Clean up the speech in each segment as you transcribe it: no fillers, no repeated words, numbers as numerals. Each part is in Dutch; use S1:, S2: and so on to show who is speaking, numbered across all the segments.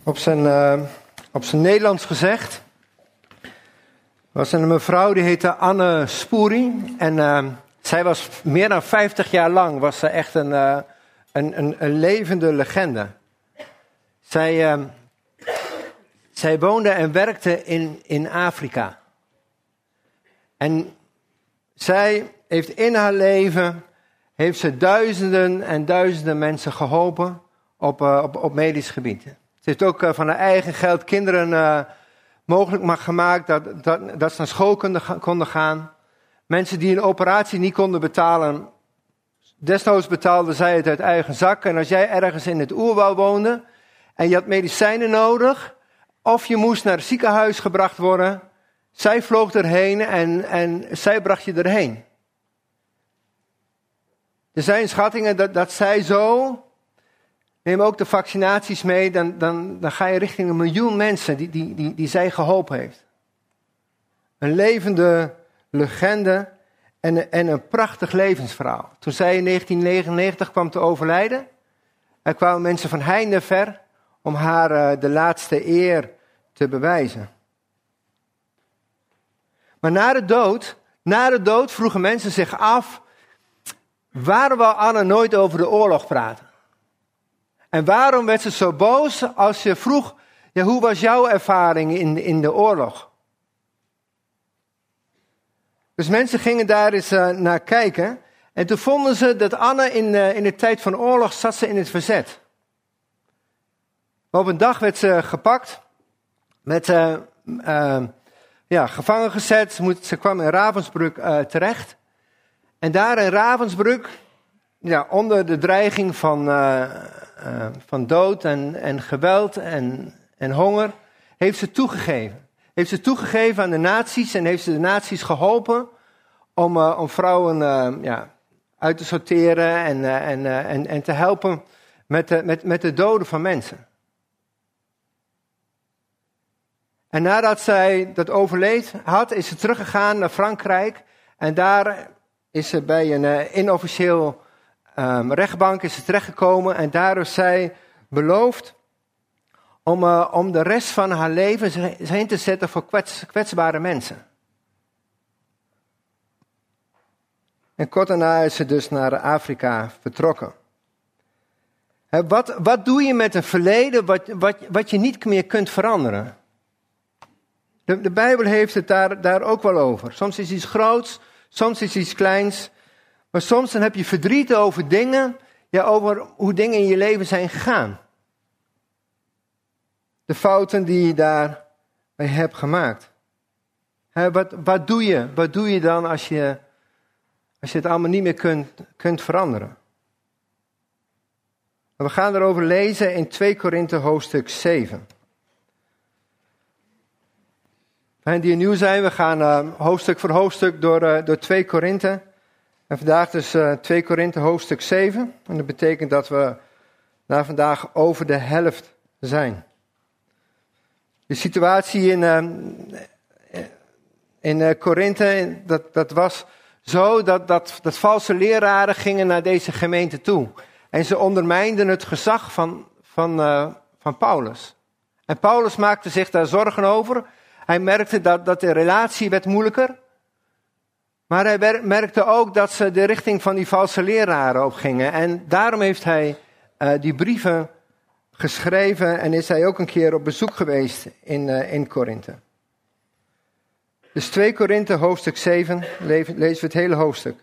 S1: Op zijn Nederlands gezegd was er een mevrouw die heette Anne Spoeri. En zij was meer dan 50 jaar lang was ze echt een levende legende. Zij woonde en werkte in Afrika. En zij heeft in haar leven duizenden en duizenden mensen geholpen op medisch gebied. Ze heeft ook van haar eigen geld kinderen mogelijk gemaakt dat ze naar school konden gaan. Mensen die een operatie niet konden betalen, desnoods betaalde zij het uit eigen zak. En als jij ergens in het oerwoud woonde en je had medicijnen nodig, of je moest naar het ziekenhuis gebracht worden, zij vloog erheen en zij bracht je erheen. Er zijn schattingen dat zij zo, neem ook de vaccinaties mee, dan ga je richting 1 miljoen mensen die zij geholpen heeft. Een levende legende en een prachtig levensverhaal. Toen zij in 1999 kwam te overlijden, er kwamen mensen van heinde en ver om haar de laatste eer te bewijzen. Maar na de dood vroegen mensen zich af, waarom wou Anne nooit over de oorlog praten? En waarom werd ze zo boos als je vroeg, ja, hoe was jouw ervaring in de oorlog? Dus mensen gingen daar eens naar kijken. En toen vonden ze dat Anne in de tijd van oorlog zat ze in het verzet. Maar op een dag werd ze gepakt, gevangen gezet. Ze kwam in Ravensbrück terecht. En daar in Ravensbrück, onder de dreiging van dood en geweld en honger, heeft ze toegegeven. Heeft ze toegegeven aan de nazi's en heeft ze de nazi's geholpen om vrouwen uit te sorteren en te helpen met de doden van mensen. En nadat zij dat overleefd had, is ze teruggegaan naar Frankrijk. En daar is ze bij een inofficieel rechtbank terechtgekomen. En daar heeft zij beloofd om de rest van haar leven zich in te zetten voor kwetsbare mensen. En kort daarna is ze dus naar Afrika vertrokken. Wat doe je met een verleden wat je niet meer kunt veranderen? De Bijbel heeft het daar ook wel over. Soms is iets groots, soms is iets kleins. Maar soms dan heb je verdriet over dingen, over hoe dingen in je leven zijn gegaan. De fouten die je daarbij hebt gemaakt. Wat doe je? Wat doe je dan als je het allemaal niet meer kunt veranderen? We gaan erover lezen in 2 Korinthe hoofdstuk 7. En die nieuw zijn, we gaan hoofdstuk voor hoofdstuk door 2 Korinthe. En vandaag dus 2 Korinthe hoofdstuk 7. En dat betekent dat we na vandaag over de helft zijn. De situatie in Korinthe, dat was zo dat valse leraren gingen naar deze gemeente toe. En ze ondermijnden het gezag van Paulus. En Paulus maakte zich daar zorgen over. Hij merkte dat de relatie werd moeilijker. Maar hij merkte ook dat ze de richting van die valse leraren opgingen. En daarom heeft hij die brieven geschreven en is hij ook een keer op bezoek geweest in Korinthe. Dus 2 Korinthe hoofdstuk 7, lezen we het hele hoofdstuk.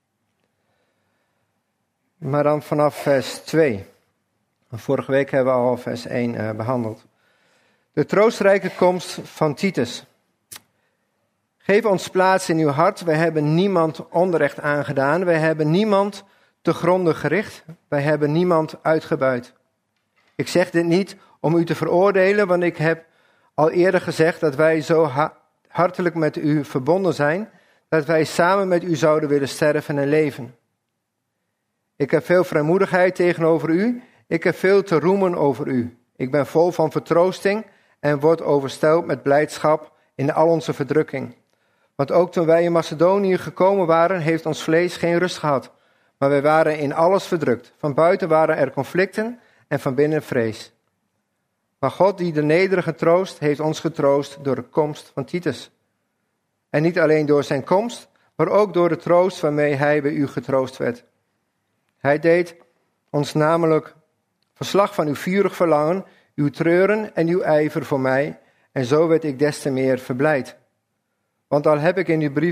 S1: Maar dan vanaf vers 2. Vorige week hebben we al vers 1 behandeld. De troostrijke komst van Titus. Geef ons plaats in uw hart. Wij hebben niemand onrecht aangedaan. Wij hebben niemand te gronde gericht. Wij hebben niemand uitgebuit. Ik zeg dit niet om u te veroordelen, want ik heb al eerder gezegd dat wij zo hartelijk met u verbonden zijn, dat wij samen met u zouden willen sterven en leven. Ik heb veel vrijmoedigheid tegenover u. Ik heb veel te roemen over u. Ik ben vol van vertroosting en word overstelpt met blijdschap in al onze verdrukking. Want ook toen wij in Macedonië gekomen waren, heeft ons vlees geen rust gehad. Maar wij waren in alles verdrukt. Van buiten waren er conflicten en van binnen vrees. Maar God die de nederigen troost, heeft ons getroost door de komst van Titus. En niet alleen door zijn komst, maar ook door de troost waarmee hij bij u getroost werd. Hij deed ons namelijk verslag van uw vurig verlangen, uw treuren en uw ijver voor mij, en zo werd ik des te meer verblijd. Want al heb ik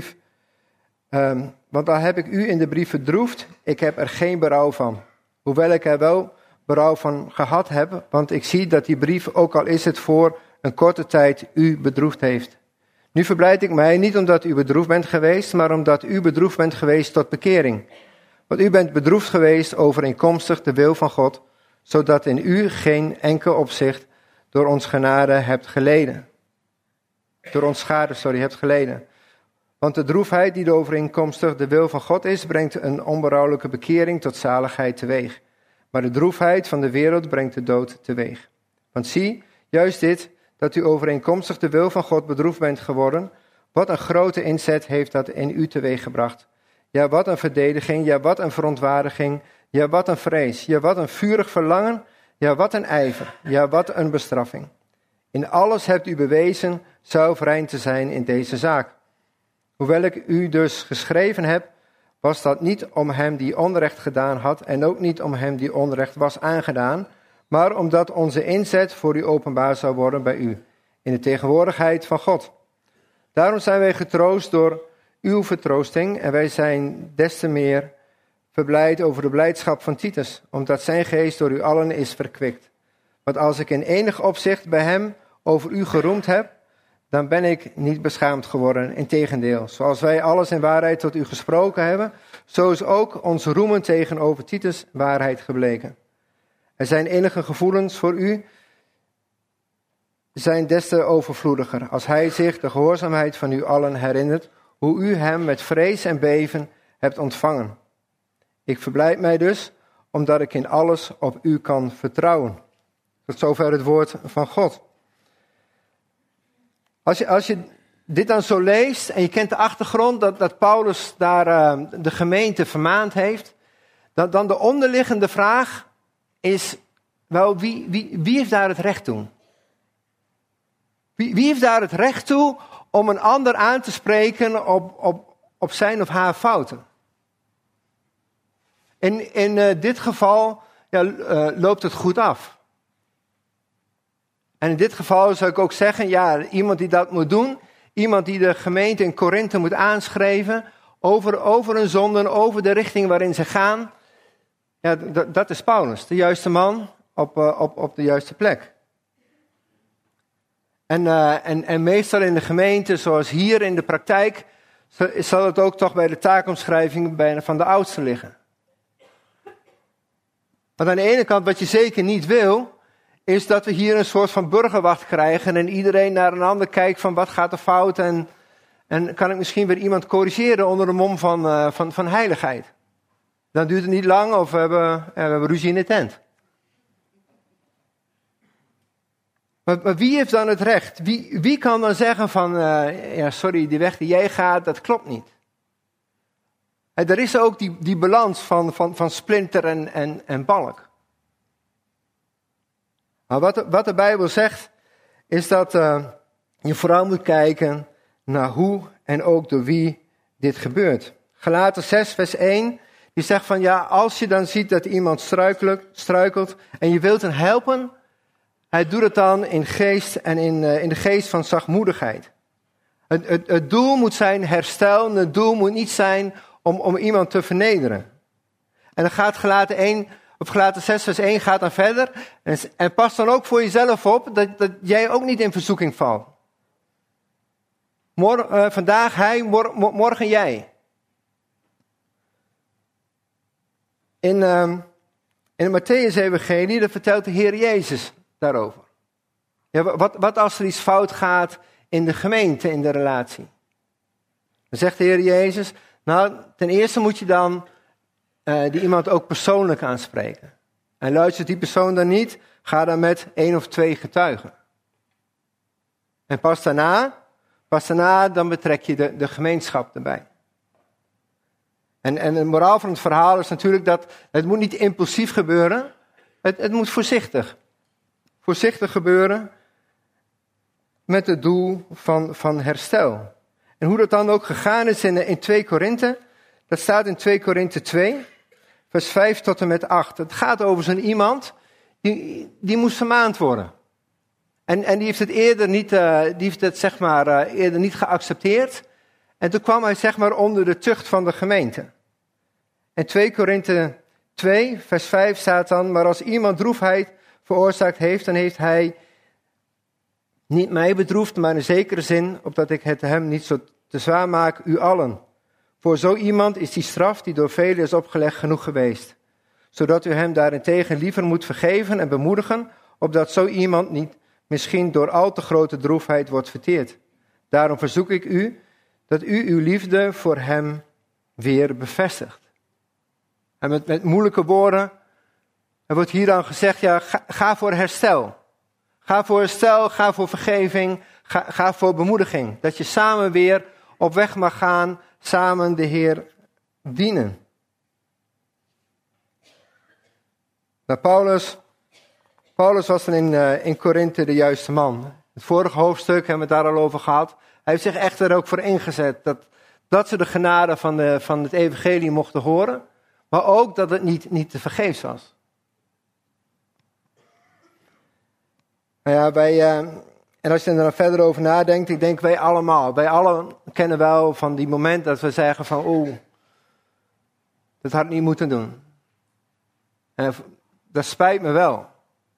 S1: u in de brief verdroefd, ik heb er geen berouw van. Hoewel ik er wel berouw van gehad heb, want ik zie dat die brief, ook al is het voor een korte tijd, u bedroefd heeft. Nu verblijd ik mij niet omdat u bedroefd bent geweest, maar omdat u bedroefd bent geweest tot bekering. Want u bent bedroefd geweest overeenkomstig de wil van God, zodat in u geen enkel opzicht door ons genade hebt geleden. Door ons schade, hebt geleden. Want de droefheid die overeenkomstig de wil van God is, brengt een onberouwelijke bekering tot zaligheid teweeg. Maar de droefheid van de wereld brengt de dood teweeg. Want zie, juist dit, dat u overeenkomstig de wil van God bedroefd bent geworden, wat een grote inzet heeft dat in u teweeggebracht. Ja, wat een verdediging, ja, wat een verontwaardiging, ja, wat een vrees, ja, wat een vurig verlangen, ja, wat een ijver, ja, wat een bestraffing. In alles hebt u bewezen zuiver te zijn in deze zaak. Hoewel ik u dus geschreven heb, was dat niet om hem die onrecht gedaan had en ook niet om hem die onrecht was aangedaan, maar omdat onze inzet voor u openbaar zou worden bij u, in de tegenwoordigheid van God. Daarom zijn wij getroost door uw vertroosting en wij zijn des te meer verblijd over de blijdschap van Titus, omdat zijn geest door u allen is verkwikt. Want als ik in enig opzicht bij hem over u geroemd heb, dan ben ik niet beschaamd geworden. Integendeel, zoals wij alles in waarheid tot u gesproken hebben, zo is ook ons roemen tegenover Titus waarheid gebleken. Er zijn enige gevoelens voor u, zijn des te overvloediger, als hij zich de gehoorzaamheid van u allen herinnert, hoe u hem met vrees en beven hebt ontvangen. Ik verblijd mij dus, omdat ik in alles op u kan vertrouwen. Tot zover het woord van God. Als je dit dan zo leest en je kent de achtergrond dat Paulus daar de gemeente vermaand heeft, dan de onderliggende vraag is, wel, wie heeft daar het recht toe? Wie heeft daar het recht toe om een ander aan te spreken op zijn of haar fouten? In dit geval loopt het goed af. En in dit geval zou ik ook zeggen, ja, iemand die dat moet doen, iemand die de gemeente in Korinthe moet aanschrijven over hun zonden, over de richting waarin ze gaan, ja, dat is Paulus, de juiste man op de juiste plek. En meestal in de gemeente, zoals hier in de praktijk, zal het ook toch bij de taakomschrijving van de oudste liggen. Want aan de ene kant, wat je zeker niet wil, is dat we hier een soort van burgerwacht krijgen en iedereen naar een ander kijkt van wat gaat er fout en kan ik misschien weer iemand corrigeren onder de mom van heiligheid. Dan duurt het niet lang of we hebben ruzie in de tent. Maar wie heeft dan het recht? Wie kan dan zeggen van, sorry, die weg die jij gaat, dat klopt niet. Er is ook die balans van splinter en balk. Maar wat de Bijbel zegt, is dat je vooral moet kijken naar hoe en ook door wie dit gebeurt. Galaten 6 vers 1, die zegt van ja, als je dan ziet dat iemand struikelt en je wilt hem helpen, hij doet het dan in geest en in de geest van zachtmoedigheid. Het doel moet zijn herstel, het doel moet niet zijn om iemand te vernederen. En dan gaat Galaten 6 vers 1 gaat dan verder. En pas dan ook voor jezelf op dat jij ook niet in verzoeking valt. Vandaag hij, morgen jij. In de Mattheüs-evangelie, daar vertelt de Heer Jezus daarover. Ja, wat als er iets fout gaat in de gemeente, in de relatie? Dan zegt de Heer Jezus, nou, ten eerste moet je dan die iemand ook persoonlijk aanspreken. En luistert die persoon dan niet, ga dan met 1 of 2 getuigen. En pas daarna dan betrek je de gemeenschap erbij. En de moraal van het verhaal is natuurlijk dat het moet niet impulsief gebeuren. Het moet voorzichtig voorzichtig gebeuren met het doel van herstel. En hoe dat dan ook gegaan is in 2 Korinthe, dat staat in 2 Korinthe 2, vers 5 tot en met 8. Het gaat over zo'n iemand die moest vermaand worden. En die heeft het eerder niet, eerder niet geaccepteerd. En toen kwam hij zeg maar onder de tucht van de gemeente. En 2 Korinthe 2, vers 5 staat dan, maar als iemand droefheid veroorzaakt heeft, dan heeft hij niet mij bedroefd, maar in zekere zin, opdat ik het hem niet zo te zwaar maak, u allen. Voor zo iemand is die straf die door velen is opgelegd genoeg geweest. Zodat u hem daarentegen liever moet vergeven en bemoedigen, opdat zo iemand niet misschien door al te grote droefheid wordt verteerd. Daarom verzoek ik u, dat u uw liefde voor hem weer bevestigt. En met moeilijke woorden, er wordt hier dan gezegd, ja, ga voor herstel. Ga voor herstel, ga voor vergeving, ga voor bemoediging. Dat je samen weer op weg mag gaan, samen de Heer dienen. Nou, Paulus was dan in Korinthe de juiste man. Het vorige hoofdstuk hebben we het daar al over gehad. Hij heeft zich echt er ook voor ingezet dat ze de genade van het evangelie mochten horen. Maar ook dat het niet te vergeefs was. Nou ja, en als je er dan verder over nadenkt, ik denk wij allemaal. Wij allen kennen wel van die moment dat we zeggen van, dat had ik niet moeten doen. En dat spijt me wel.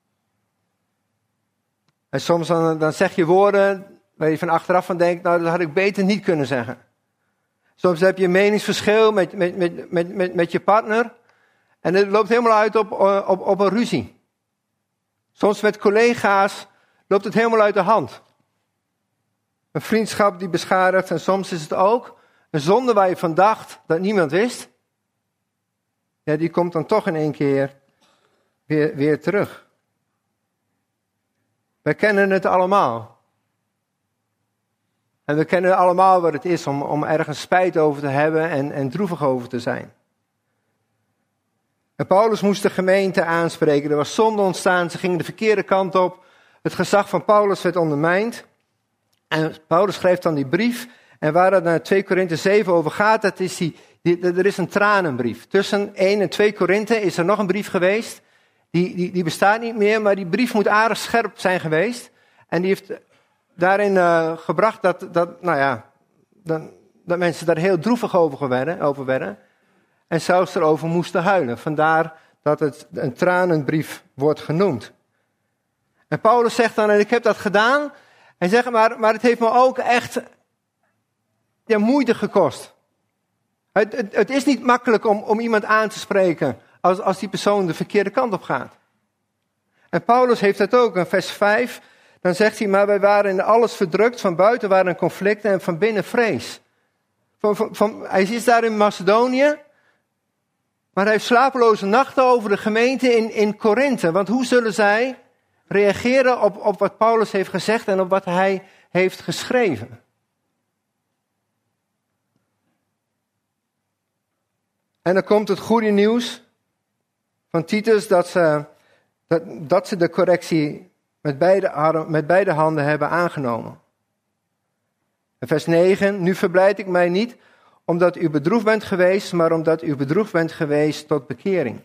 S1: En soms dan zeg je woorden waar je van achteraf van denkt, nou dat had ik beter niet kunnen zeggen. Soms heb je een meningsverschil met je partner en het loopt helemaal uit op een ruzie. Soms met collega's loopt het helemaal uit de hand. Een vriendschap die beschadigt en soms is het ook een zonde waar je van dacht dat niemand wist. Ja, die komt dan toch in één keer weer terug. Wij kennen het allemaal. En we kennen allemaal wat het is om ergens spijt over te hebben en droevig over te zijn. En Paulus moest de gemeente aanspreken. Er was zonde ontstaan, ze gingen de verkeerde kant op. Het gezag van Paulus werd ondermijnd. En Paulus schrijft dan die brief. En waar het naar 2 Korinthe 7 over gaat, dat is er is een tranenbrief. Tussen 1 en 2 Korinthe is er nog een brief geweest. Die bestaat niet meer, maar die brief moet aardig scherp zijn geweest. En die heeft daarin gebracht dat mensen daar heel droevig over werden. En zelfs erover moesten huilen. Vandaar dat het een tranenbrief wordt genoemd. En Paulus zegt dan, en ik heb dat gedaan. Hij zegt, maar het heeft me ook echt moeite gekost. Het is niet makkelijk om iemand aan te spreken als die persoon de verkeerde kant op gaat. En Paulus heeft dat ook in vers 5. Dan zegt hij, maar wij waren in alles verdrukt. Van buiten waren conflicten en van binnen vrees. Hij is daar in Macedonië. Maar hij heeft slapeloze nachten over de gemeente in Korinthe. Want hoe zullen zij reageren op wat Paulus heeft gezegd en op wat hij heeft geschreven? En dan komt het goede nieuws van Titus dat ze de correctie met beide handen hebben aangenomen. In vers 9, nu verblijd ik mij niet omdat u bedroefd bent geweest, maar omdat u bedroefd bent geweest tot bekering.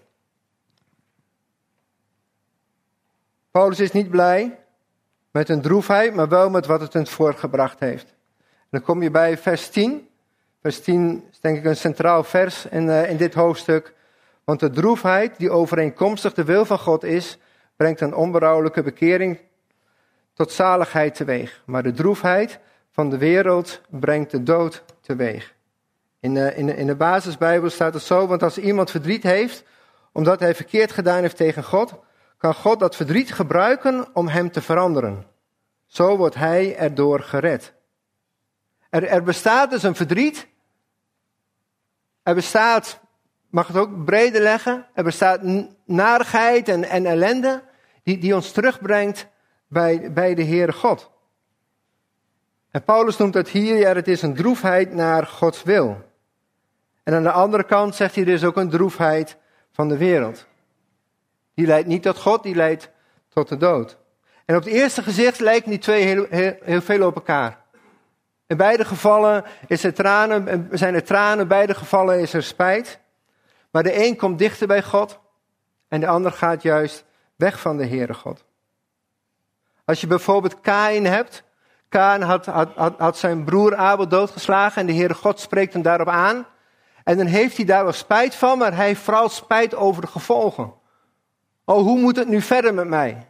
S1: Paulus is niet blij met een droefheid, maar wel met wat het hem voortgebracht heeft. En dan kom je bij vers 10. Vers 10 is denk ik een centraal vers in dit hoofdstuk. Want de droefheid die overeenkomstig de wil van God is, brengt een onberouwelijke bekering tot zaligheid teweeg. Maar de droefheid van de wereld brengt de dood teweeg. In de basisbijbel staat het zo, want als iemand verdriet heeft, omdat hij verkeerd gedaan heeft tegen God, kan God dat verdriet gebruiken om hem te veranderen. Zo wordt hij erdoor gered. Er bestaat dus een verdriet. Er bestaat, mag het ook breder leggen, er bestaat narigheid en ellende die ons terugbrengt bij de Heere God. En Paulus noemt dat hier, het is een droefheid naar Gods wil. En aan de andere kant zegt hij, er is ook een droefheid van de wereld. Die leidt niet tot God, die leidt tot de dood. En op het eerste gezicht lijken die twee heel veel op elkaar. In beide gevallen zijn er tranen, in beide gevallen is er spijt. Maar de een komt dichter bij God en de ander gaat juist weg van de Heere God. Als je bijvoorbeeld Kaïn hebt. Kaïn had zijn broer Abel doodgeslagen en de Heere God spreekt hem daarop aan. En dan heeft hij daar wel spijt van, maar hij heeft vooral spijt over de gevolgen. Oh, hoe moet het nu verder met mij?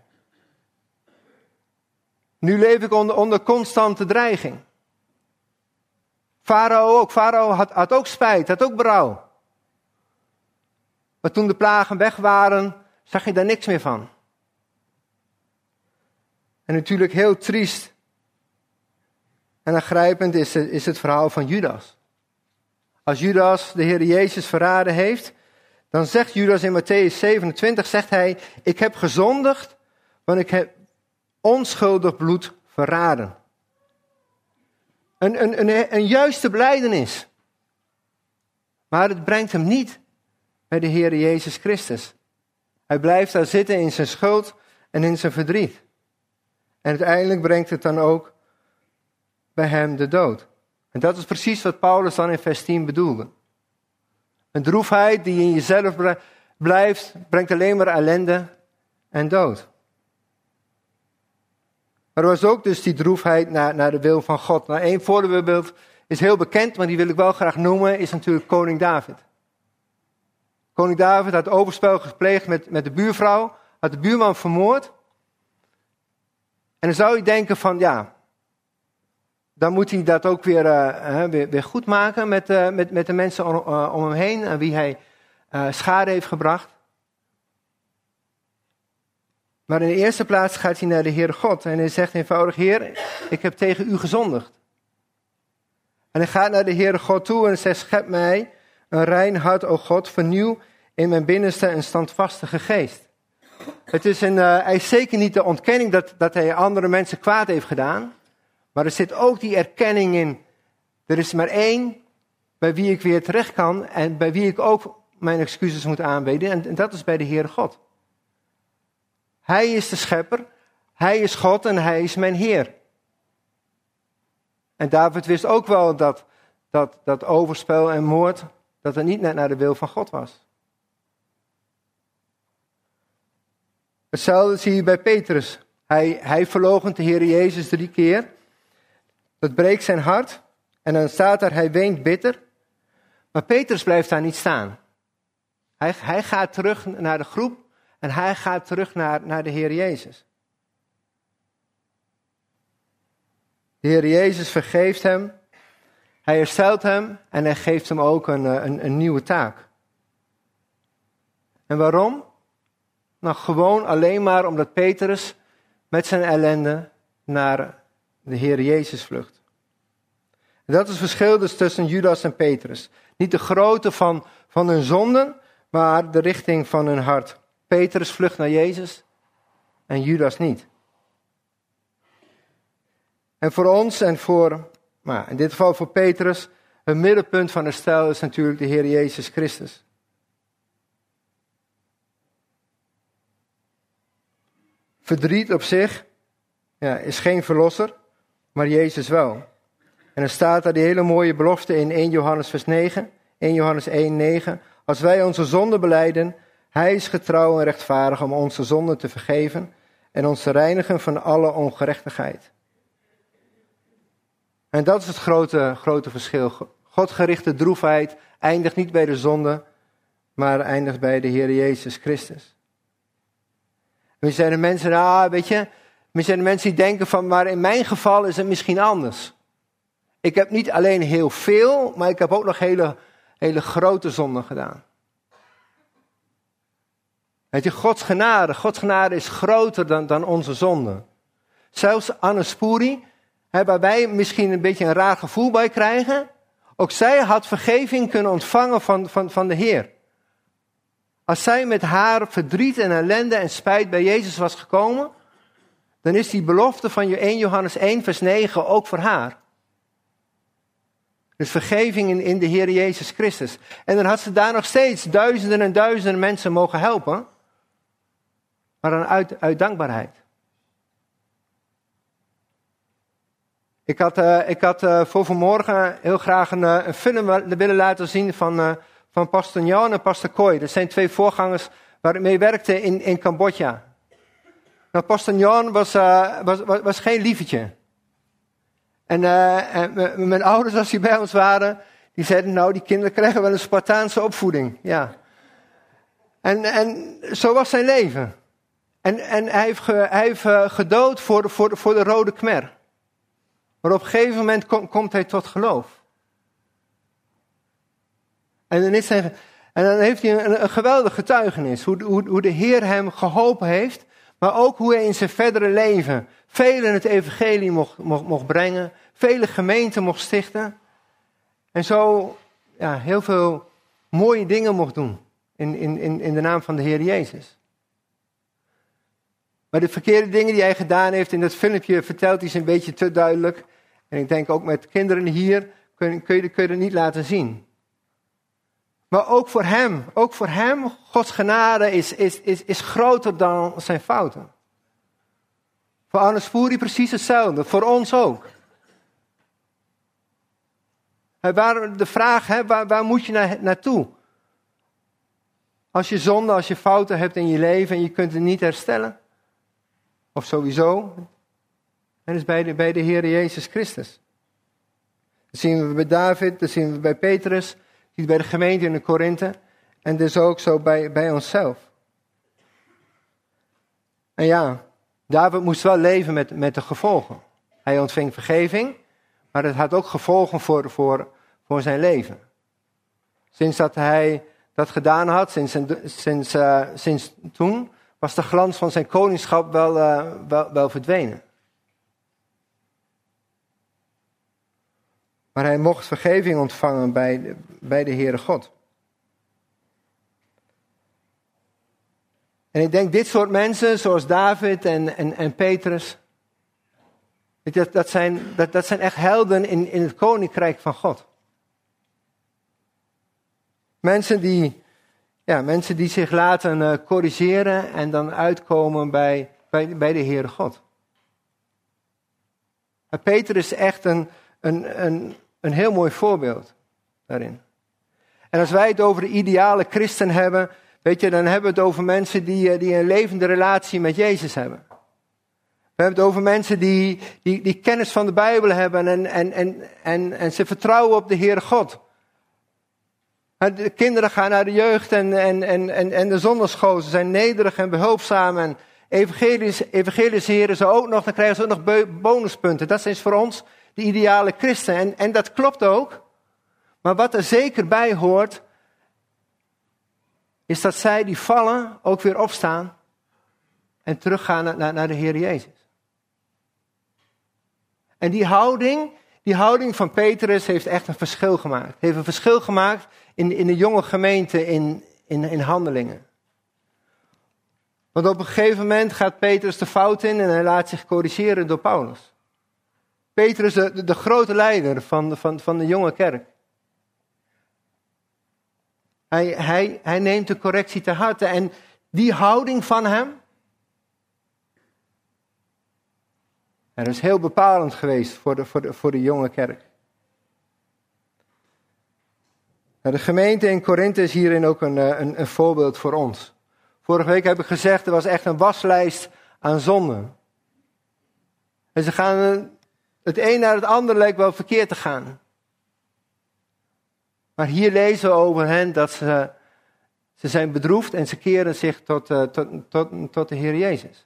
S1: Nu leef ik onder constante dreiging. Farao ook. Farao had ook spijt, had ook berouw. Maar toen de plagen weg waren, zag je daar niks meer van. En natuurlijk heel triest en aangrijpend is het verhaal van Judas. Als Judas de Heer Jezus verraden heeft, dan zegt Judas in Mattheüs 27, zegt hij, ik heb gezondigd, want ik heb onschuldig bloed verraden. Een juiste belijdenis. Maar het brengt hem niet bij de Heer Jezus Christus. Hij blijft daar zitten in zijn schuld en in zijn verdriet. En uiteindelijk brengt het dan ook bij hem de dood. En dat is precies wat Paulus dan in vers 10 bedoelde. Een droefheid die in jezelf blijft, brengt alleen maar ellende en dood. Maar er was ook dus die droefheid naar de wil van God. Nou, één voorbeeld is heel bekend, maar die wil ik wel graag noemen, is natuurlijk koning David. Koning David had overspel gepleegd met de buurvrouw, had de buurman vermoord. En dan zou je denken van, ja, dan moet hij dat ook weer goed maken met de mensen om hem heen, aan wie hij schade heeft gebracht. Maar in de eerste plaats gaat hij naar de Heere God en hij zegt eenvoudig, Heer, ik heb tegen u gezondigd. En hij gaat naar de Heere God toe en hij zegt, schep mij een rein hart, o God, vernieuw in mijn binnenste een standvastige geest. Hij is zeker niet de ontkenning dat hij andere mensen kwaad heeft gedaan. Maar er zit ook die erkenning in. Er is maar één bij wie ik weer terecht kan en bij wie ik ook mijn excuses moet aanbieden. En dat is bij de Heere God. Hij is de schepper, hij is God en hij is mijn Heer. En David wist ook wel dat overspel en moord, dat het niet net naar de wil van God was. Hetzelfde zie je bij Petrus. Hij verloochent de Heer Jezus 3 keer. Dat breekt zijn hart. En dan staat er, hij weent bitter. Maar Petrus blijft daar niet staan. Hij gaat terug naar de groep. En hij gaat terug naar de Heer Jezus. De Heer Jezus vergeeft hem. Hij herstelt hem. En hij geeft hem ook een nieuwe taak. En waarom? Nou, gewoon alleen maar omdat Petrus met zijn ellende naar de Heer Jezus vlucht. En dat is het verschil dus tussen Judas en Petrus. Niet de grootte van hun zonden, maar de richting van hun hart. Petrus vlucht naar Jezus en Judas niet. En voor ons en in dit geval voor Petrus, het middelpunt van herstel is natuurlijk de Heer Jezus Christus. Verdriet op zich is geen verlosser, maar Jezus wel. En er staat daar die hele mooie belofte in 1 Johannes vers 9, 1 Johannes 1, 9. Als wij onze zonden belijden, hij is getrouw en rechtvaardig om onze zonden te vergeven en ons te reinigen van alle ongerechtigheid. En dat is het grote verschil. Godgerichte droefheid eindigt niet bij de zonde, maar eindigt bij de Heer Jezus Christus. We zijn de mensen die denken van, maar in mijn geval is het misschien anders. Ik heb niet alleen heel veel, maar ik heb ook nog hele grote zonden gedaan. Weet je, Gods genade is groter dan onze zonde. Zelfs Anne Spoeri, waar wij misschien een beetje een raar gevoel bij krijgen, ook zij had vergeving kunnen ontvangen van de Heer. Als zij met haar verdriet en ellende en spijt bij Jezus was gekomen, dan is die belofte van 1 Johannes 1 vers 9 ook voor haar. Dus vergeving in de Heer Jezus Christus. En dan had ze daar nog steeds duizenden en duizenden mensen mogen helpen. Maar dan uit dankbaarheid. Ik had voor vanmorgen heel graag een film willen laten zien van Pastor Njan en Pastor Kooi. Dat zijn 2 voorgangers waar ik mee werkte in Cambodja. Nou, Pastor Njan was geen lievetje. En mijn ouders, als die bij ons waren, die zeiden, nou, die kinderen krijgen wel een Spartaanse opvoeding. Ja. En zo was zijn leven. En hij heeft gedood voor de Rode Khmer. Maar op een gegeven moment komt hij tot geloof. En dan heeft hij een geweldig getuigenis. Hoe de Heer hem geholpen heeft. Maar ook hoe hij in zijn verdere leven velen het evangelie mocht brengen. Vele gemeenten mocht stichten. En zo heel veel mooie dingen mocht doen. In de naam van de Heer Jezus. Maar de verkeerde dingen die hij gedaan heeft in dat filmpje vertelt hij ze een beetje te duidelijk. En ik denk ook met kinderen hier kun je dat niet laten zien. Maar ook voor hem, Gods genade is groter dan zijn fouten. Voor Arne Spoeri precies hetzelfde, voor ons ook. De vraag, waar moet je naartoe? Als je zonde, als je fouten hebt in je leven en je kunt het niet herstellen. Of sowieso. En dat is bij de Heer Jezus Christus. Dat zien we bij David, dat zien we bij Petrus. Dat zien we bij de gemeente in de Korinthe. En dus ook zo bij onszelf. En ja, David moest wel leven met de gevolgen. Hij ontving vergeving, maar het had ook gevolgen voor zijn leven. Sinds dat hij dat gedaan had, sinds toen, was de glans van zijn koningschap wel verdwenen. Maar hij mocht vergeving ontvangen bij de Heere God. En ik denk dit soort mensen, zoals David en Petrus, dat zijn echt helden in het koninkrijk van God. Mensen die zich laten corrigeren en dan uitkomen bij de Heere God. En Petrus is echt een heel mooi voorbeeld daarin. En als wij het over de ideale christen hebben, weet je, dan hebben we het over mensen die een levende relatie met Jezus hebben. We hebben het over mensen die kennis van de Bijbel hebben en ze vertrouwen op de Heere God. De kinderen gaan naar de jeugd en de zondagschool. Ze zijn nederig en behulpzaam en evangeliseren ze ook nog. Dan krijgen ze ook nog bonuspunten. Dat is voor ons de ideale christen. En dat klopt ook. Maar wat er zeker bij hoort, is dat zij die vallen ook weer opstaan en teruggaan naar de Heer Jezus. En die houding van Petrus heeft echt een verschil gemaakt. Heeft een verschil gemaakt in de jonge gemeente in Handelingen. Want op een gegeven moment gaat Petrus de fout in en hij laat zich corrigeren door Paulus. Petrus, de grote leider van de jonge kerk. Hij neemt de correctie ter harte en die houding van hem, dat is heel bepalend geweest voor de jonge kerk. De gemeente in Korinthe is hierin ook een voorbeeld voor ons. Vorige week heb ik gezegd, er was echt een waslijst aan zonden. En ze gaan het een naar het ander lijkt wel verkeerd te gaan. Maar hier lezen we over hen dat ze zijn bedroefd en ze keren zich tot de Heer Jezus.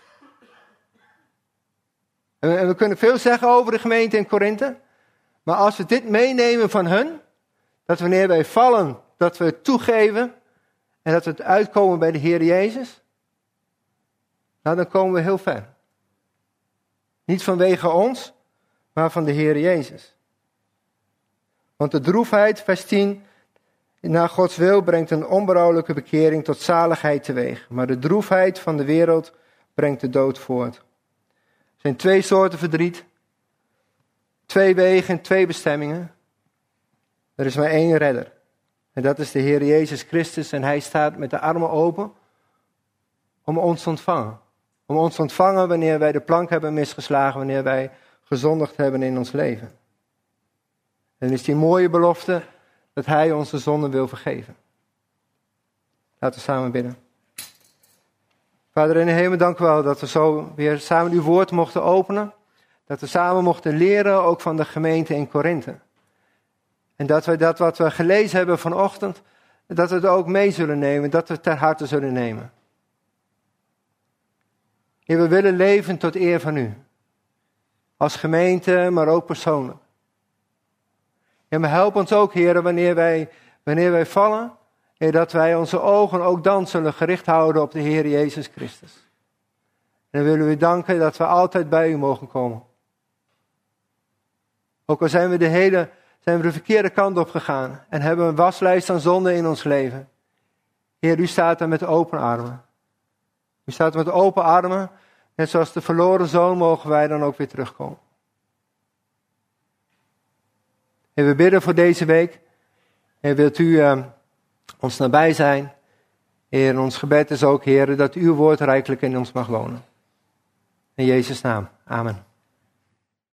S1: En we kunnen veel zeggen over de gemeente in Korinthe. Maar als we dit meenemen van hun, dat wanneer wij vallen, dat we het toegeven en dat we het uitkomen bij de Heer Jezus, nou dan komen we heel ver. Niet vanwege ons, maar van de Heer Jezus. Want de droefheid, vers 10, naar Gods wil brengt een onberouwelijke bekering tot zaligheid teweeg. Maar de droefheid van de wereld brengt de dood voort. Er zijn 2 soorten verdriet, 2 wegen, 2 bestemmingen. Er is maar 1 redder. En dat is de Heer Jezus Christus. En hij staat met de armen open om ons te ontvangen. Om ons te ontvangen wanneer wij de plank hebben misgeslagen, wanneer wij gezondigd hebben in ons leven. En is die mooie belofte dat hij onze zonden wil vergeven. Laten we samen bidden. Vader in de hemel, dank u wel dat we zo weer samen uw woord mochten openen. Dat we samen mochten leren, ook van de gemeente in Korinthe. En dat we dat wat we gelezen hebben vanochtend, dat we het ook mee zullen nemen, dat we het ter harte zullen nemen. Heer, we willen leven tot eer van u. Als gemeente, maar ook persoonlijk. Ja, maar help ons ook, Heer, wanneer wij vallen, Heer, dat wij onze ogen ook dan zullen gericht houden op de Heer Jezus Christus. En dan willen we u danken dat we altijd bij u mogen komen. Ook al zijn we de verkeerde kant op gegaan en hebben een waslijst aan zonde in ons leven. Heer, u staat daar met open armen. U staat met open armen, net zoals de verloren zoon mogen wij dan ook weer terugkomen. En we bidden voor deze week. En wilt u ons nabij zijn. Heer, ons gebed is ook, Heer, dat uw woord rijkelijk in ons mag wonen. In Jezus' naam. Amen.